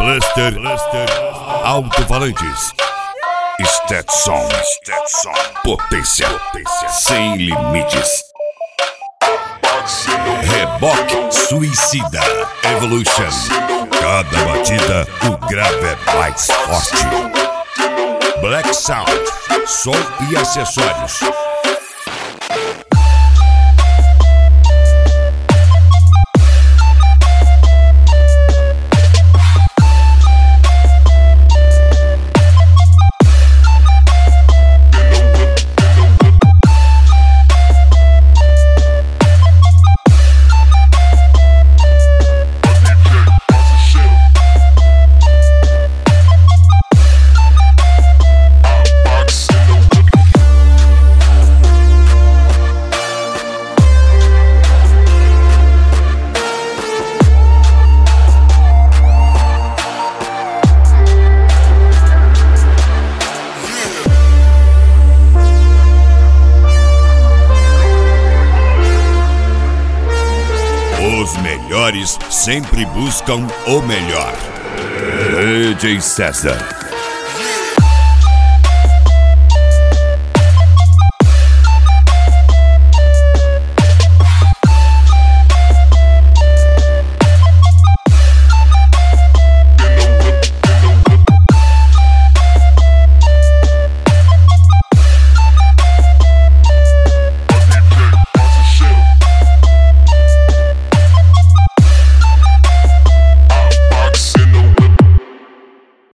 Blaster Alto-falantes. Stetson. Potência sem limites. Reboque Suicida Evolution. Cada batida o grave é mais forte. Black Sound, som e acessórios. Os melhores sempre buscam o melhor. DJ César.